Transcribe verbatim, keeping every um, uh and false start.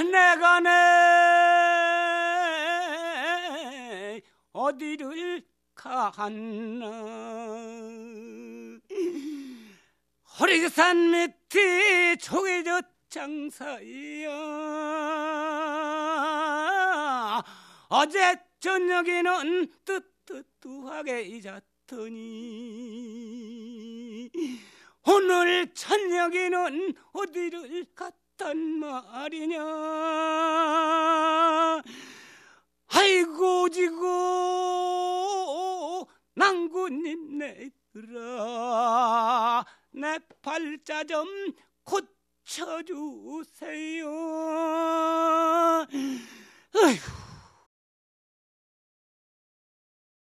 내가 내 어디를 가나. 허리산 밑이 조개젓 장사야. 어제 저녁에는 뜨뜨뜨하게 잊었더니 오늘 저녁에는 어디를 갔단 말이냐. 아이고 지고 낭군님 내들아 내 팔자 좀 고쳐주세요. 어휴.